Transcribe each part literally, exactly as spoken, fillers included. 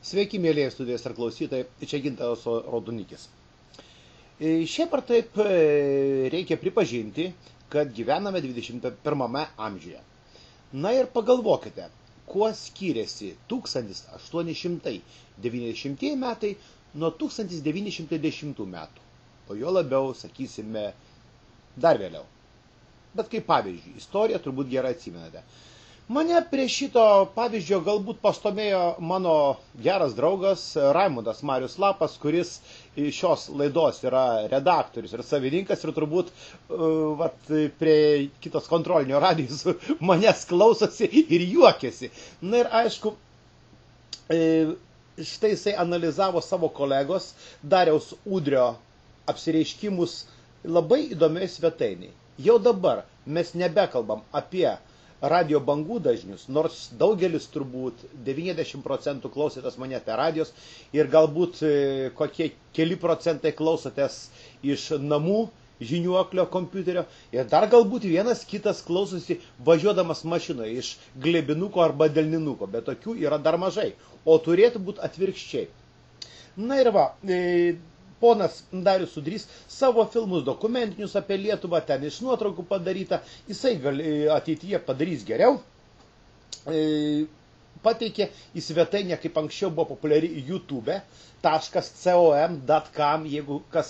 Sveiki, mėlyje studijos ir klausytojai, čia Gintaras Raudonikis. Šiaip ar taip reikia pripažinti, kad gyvename dvidešimt pirmame amžiuje. Na ir pagalvokite, kuo skiriasi tūkstantis aštuoni šimtai devyniasdešimtieji metai nuo tūkstantis devyni šimtai dešimtų metų. O jo labiau, sakysime, dar vėliau. Bet kaip pavyzdžiui, istoriją turbūt gerai atsimenate. Mane prie šito pavyzdžio galbūt pastomėjo mano geras draugas Raimundas Marius Lapas, kuris šios laidos yra redaktorius ir savininkas ir turbūt uh, vat, prie kitos kontrolinio radijos manęs klausosi ir juokiasi. Na ir aišku, e, štai jisai analizavo savo kolegos Dariaus Udrio apsireiškimus labai įdomiai svetainiai. Jau dabar mes nebekalbam apie radio bangų dažnius, nors daugelis turbūt devyniasdešimt procentų klausėtės mane per radijos ir galbūt kokie keli procentai klausotės iš namų žiniuoklio kompiuterio ir dar galbūt vienas kitas klausosi važiuodamas mašinoje iš glebinuko arba delninuko, bet tokių yra dar mažai, o turėtų būti atvirkščiai. Na ir va, e, ponas Darius Udrys savo filmus dokumentinius apie Lietuvą, ten iš nuotraukų padaryta, jisai gal, ateityje padarys geriau, e, pateikė į svetainę, kaip anksčiau buvo populiari YouTube, .com, .com, jeigu kas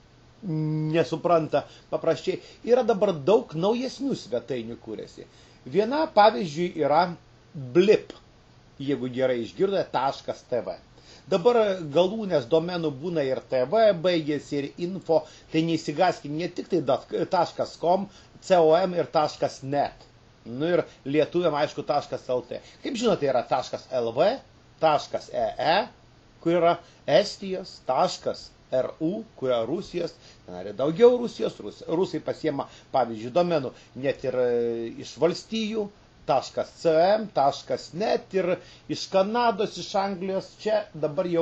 nesupranta paprasčiai. Yra dabar daug naujesnių svetainių kūrėsi. Viena, pavyzdžiui, yra Blip, jeigu gerai išgirdote, .tv. Dabar galūnės domenų būna ir T V, baigėsi ir info, tai neįsigaskim ne tik tai .com, .com ir .net. Nu ir lietuviam, aišku, .lt. Kaip žinote, yra .lv, .ee, kur yra Estijos, .ru, kur yra Rusijos, ten yra daugiau Rusijos, rusai pasiema, pavyzdžiui, domenų net ir iš valstijų, .com, .net ir iš Kanados, iš Anglijos, čia dabar jau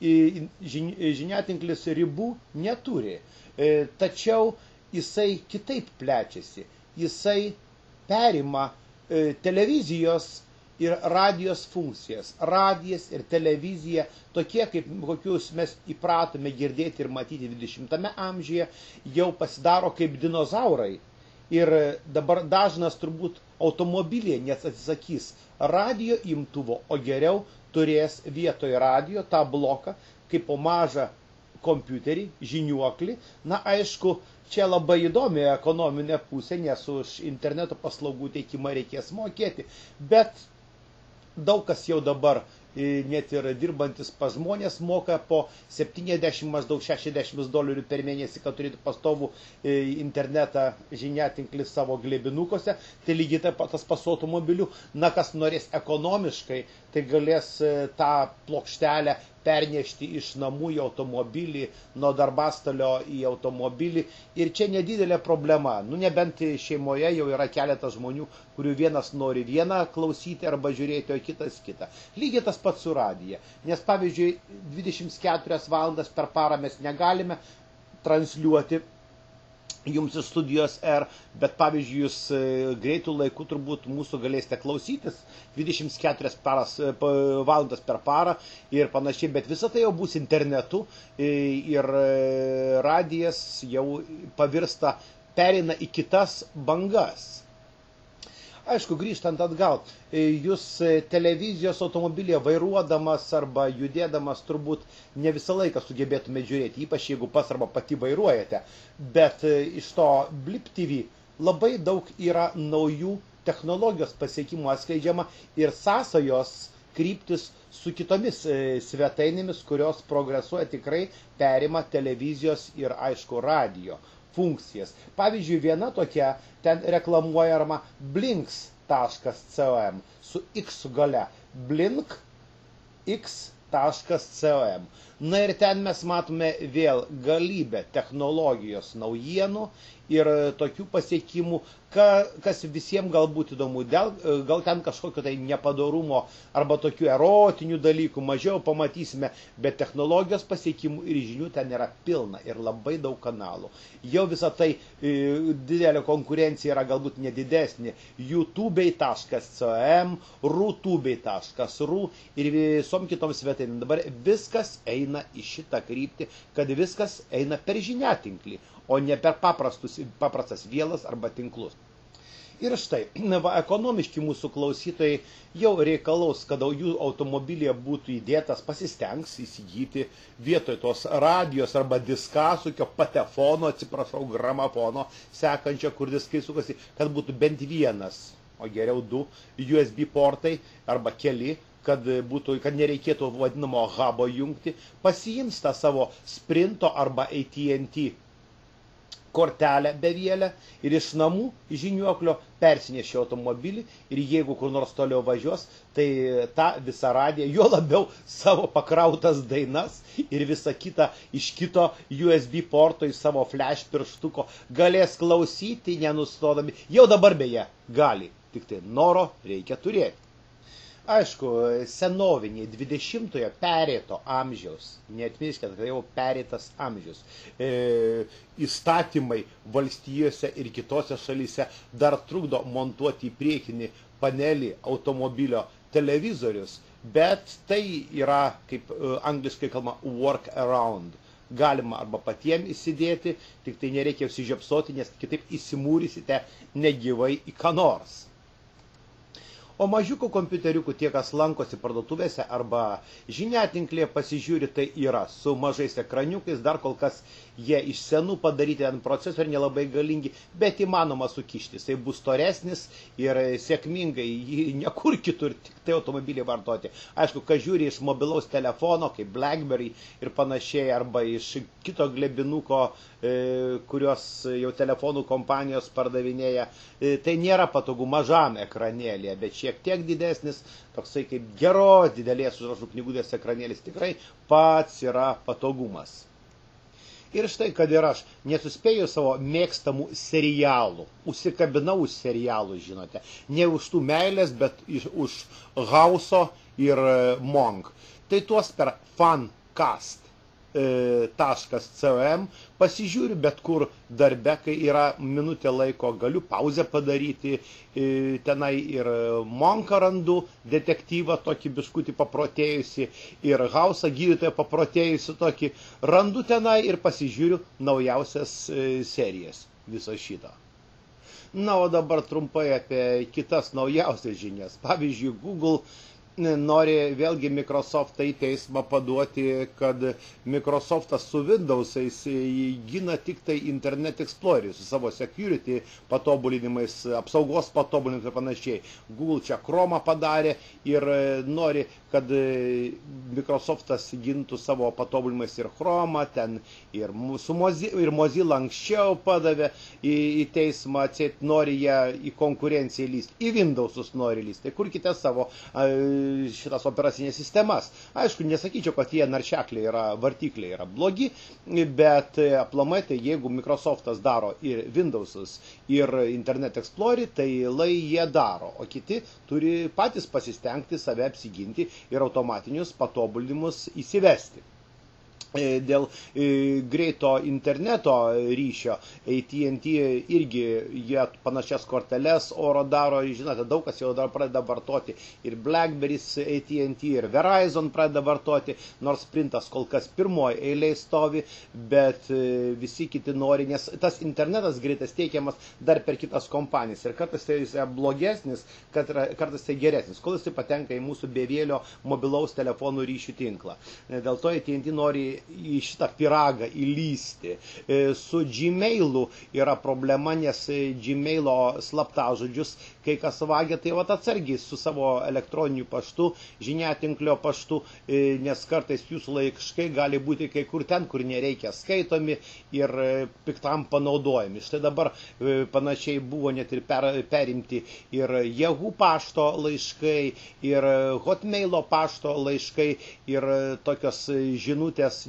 žiniatinklis ribų neturi. Tačiau jisai kitaip plečiasi, jisai perima televizijos ir radijos funkcijas. Radijas ir televizija, tokie kaip kokius mes įpratome girdėti ir matyti dvidešimtame amžiuje, jau pasidaro kaip dinozaurai. Ir dabar dažnas turbūt automobilyje nes atsisakys radio imtuvo, o geriau turės vietoj radio tą bloką, kaip po mažą kompiuterį, žiniuoklį. Na, aišku, čia labai įdomi ekonominė pusė, nes už interneto paslaugų teikimą reikės mokėti. Bet daug kas jau dabar, net ir dirbantis pas žmonės, moka po septyniasdešimt, maždaug šešiasdešimt dolerių per mėnesį, kad turėtų pastovų internetą žiniatinklį savo glebinukose. Tai lygiai taip pat tas pas automobiliu. Na, kas norės ekonomiškai, tai galės tą plokštelę pernešti iš namų į automobilį, nuo darbastalio į automobilį. Ir čia nedidelė problema. Nu, nebent šeimoje jau yra keletas žmonių, kurių vienas nori vieną klausyti arba žiūrėti, o kitas kitą. Lygiai tas pats su radija. Nes, pavyzdžiui, dvidešimt keturias valandas per parą mes negalime transliuoti jums iš studijos R, bet, pavyzdžiui, jūs greitų laikų turbūt mūsų galėsite klausytis dvidešimt keturias paras, valandas per parą ir panašiai, bet visa tai jau bus internetu ir radijas jau pavirsta, pereina į kitas bangas. Aišku, grįžtant atgal, jūs televizijos automobilėje vairuodamas arba judėdamas turbūt ne visą laiką sugebėtumėte žiūrėti, ypač jeigu pas arba pati vairuojate. Bet iš to Blip T V labai daug yra naujų technologijos pasiekimų atskleidžiama ir sąsajos kryptis su kitomis svetainėmis, kurios progresuoja tikrai, perima televizijos ir, aišku, radio funkcijas. Pavyzdžiui, viena tokia, ten reklamuojama blinks taškas com su X gale. blink x taškas com. Na ir ten mes matome vėl galybę technologijos naujienų ir tokių pasiekimų, ka, kas visiems galbūt įdomu. Gal, gal ten kažkokio tai nepadarumo arba tokių erotinių dalykų mažiau pamatysime, bet technologijos pasiekimų ir žinių ten yra pilna ir labai daug kanalų. Jau visą tai e, didelė konkurencija yra galbūt nedidesnė. youtube taškas com, rutube taškas ru ir visom kitom svetainėm. Dabar viskas eina į šitą kryptį, kad viskas eina per žiniatinklį, o ne per paprastus, paprastas vielas arba tinklus. Ir štai, va, ekonomiški mūsų klausytojai jau reikalaus, kad jų automobilyje būtų įdėtas, pasistengs įsigyti vietoj tos radijos arba diskasukio, patefono, atsiprašau, gramofono sekančio, kur diskai sukasi, kad būtų bent vienas, o geriau du U S B portai arba keli, kad, būtų, kad nereikėtų vadinamo hubo jungti, pasiims tą savo Sprinto arba A T and T kortelę bevėlę ir iš namų žiniuoklio persinešė automobilį ir jeigu kur nors toliau važiuos, tai tą visą radiją, juo labiau savo pakrautas dainas ir visą kitą iš kito U S B porto į savo flash pirštuko galės klausyti nenustodami. Jau dabar beje gali, tik tai noro reikia turėti. Aišku, senoviniai dvidešimtojo pereito amžiaus, neatmirškite, kad jau pereitas amžius, e, įstatymai valstijose ir kitose šalyse dar trukdo montuoti į priekinį panelį automobilio televizorius, bet tai yra, kaip e, angliškai kalba, work around. Galima arba patiems įsidėti, tik tai nereikia užsižiopsoti, nes kitaip įsimūrysite negyvai į ką nors. O mažiukų kompiuteriukų tie, kas lankosi parduotuvėse arba žiniatinklėje pasižiūri, tai yra su mažais ekraniukais, dar kol kas jie iš senų padaryti ant procesorių nelabai galingi, bet įmanoma sukišti. Jisai bus storesnis ir sėkmingai jį nekur kitur, tik tai automobilį vartoti. Aišku, kas žiūri iš mobilaus telefono, kaip BlackBerry ir panašiai, arba iš kito glebinuko, e, kurios jau telefonų kompanijos pardavinėja, e, tai nėra patogu mažam ekranėlėje, bet šiek tiek didesnis, toksai kaip geros didelės užrašų knygutės ekranėlis, tikrai pats yra patogumas. Ir štai, kad ir aš nesuspėjau savo mėgstamų serialų, užsikabinau už serialų, žinote, ne už tų meilės, bet už Hauso ir Monk. Tai tuos per Fancast taškas com pasižiūriu bet kur darbe, kai yra minutė laiko, galiu pauzę padaryti, tenai ir Monką randu, detektyvą tokį biškutį paprotėjusi, ir Hausą gydytoją paprotėjusi tokį, randu tenai ir pasižiūriu naujausias serijas viso šito. Na, o dabar trumpai apie kitas naujausias žinias. Pavyzdžiui, Google nori vėlgi Microsoftą į teismą paduoti, kad Microsoftas su Windows'ais gina tik tai Internet Explorer su savo security patobulinimais, apsaugos patobulinimais ir panašiai. Google čia Chrome padarė ir nori, kad Microsoftas gintų savo patobulinimais ir Chrome, ten ir, Mozilla, ir Mozilla anksčiau padavė į, į teismą, atseit nori jie į konkurenciją lysti, į Windows'us nori lysti, tai kurkite savo šitas operacinės sistemas. Aišku, nesakyčiau, kad jie naršekliai yra, vartikliai yra blogi, bet aplamai, tai jeigu Microsoftas daro ir Windows'us, ir Internet Explorer, tai lai jie daro, o kiti turi patys pasistengti save apsiginti ir automatinius patobulinimus įsivesti. Dėl greito interneto ryšio A T and T irgi jie panašias korteles oro daro, žinote, daug kas jau dar pradeda vartoti, ir BlackBerry's A T and T, ir Verizon pradeda vartoti, nors Sprintas kol kas pirmoji eilėje stovi, bet visi kiti nori, nes tas internetas greitas teikiamas dar per kitas kompanijas, ir kartais tai jis blogesnis, kartais tai geresnis, kol jis patenka į mūsų bevėlio mobilaus telefonų ryšių tinklą. Dėl to A T and T nori į šitą pyragą įlysti. Su Gmailu yra problema, nes Gmailo slaptažodžius, kai kas vagia, tai vat atsargiai su savo elektroniniu paštu, žiniatinklio paštu, nes kartais jūsų laiškai gali būti kai kur ten, kur nereikia skaitomi ir piktam panaudojami. Štai dabar panašiai buvo net ir per, perimti ir Yahoo pašto laiškai, ir Hotmailo pašto laiškai, ir tokios žinutės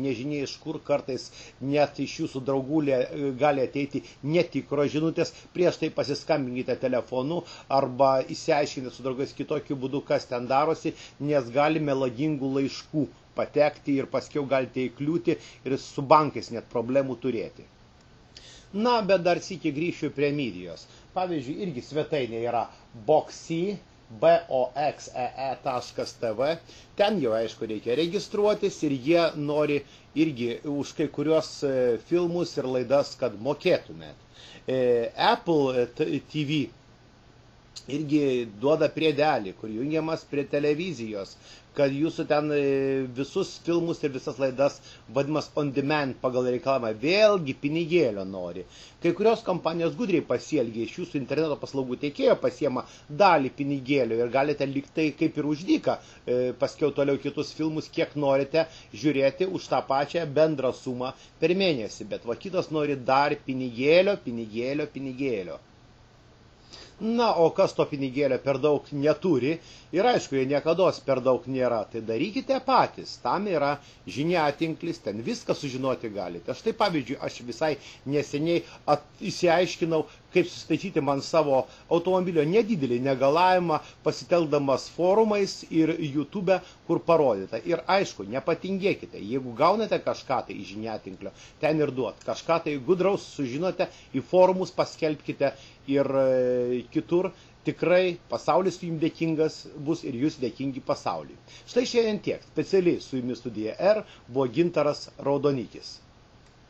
nežinia iš kur, kartais net iš jūsų draugų gali ateiti netikros žinutės, prieš tai pasiskambinkite telefonu arba įsiaiškinti su draugais kitokiu būdu, kas ten darosi, nes gali melagingų laiškų patekti ir paskiau galite įkliūti ir su bankais net problemų turėti. Na, bet dar sykį grįšiu prie medijos. Pavyzdžiui, irgi svetainė yra boxy, b o x e e taškas t v. Ten jau, aišku, reikia registruotis ir jie nori irgi už kai kurios filmus ir laidas, kad mokėtumėt. Apple T V irgi duoda priedelį, kur jungiamas prie televizijos, kad jūsų ten visus filmus ir visas laidas vadinamas on demand pagal reikalavimą, vėlgi pinigėlio nori. Kai kurios kompanijos gudriai pasielgia, iš jūsų interneto paslaugų teikėjo pasiema dalį pinigėlio ir galite liktai kaip ir už dyką paskiau toliau kitus filmus, kiek norite žiūrėti už tą pačią bendrą sumą per mėnesį. Bet va kitas nori dar pinigėlio, pinigėlio, pinigėlio. Na, o kas to pinigėlio per daug neturi, ir aišku, jie niekados per daug nėra, tai darykite patys, tam yra žiniatinklis, ten viską sužinoti galite. Štai pavyzdžiui, aš visai neseniai įsiaiškinau, kaip sustatyti man savo automobilio nedidelį negalavimą, pasitelkdamas forumais ir YouTube, kur parodyta. Ir aišku, nepatingėkite, jeigu gaunate kažką tai iš žiniatinklio, ten ir duot. Kažką tai gudraus sužinote, į forumus paskelbkite ir kitur. Tikrai pasaulis jums dėkingas bus ir jūs dėkingi pasauliui. Štai šiandien tiek. Specialiai su jumis studija R buvo Gintaras Raudonikis.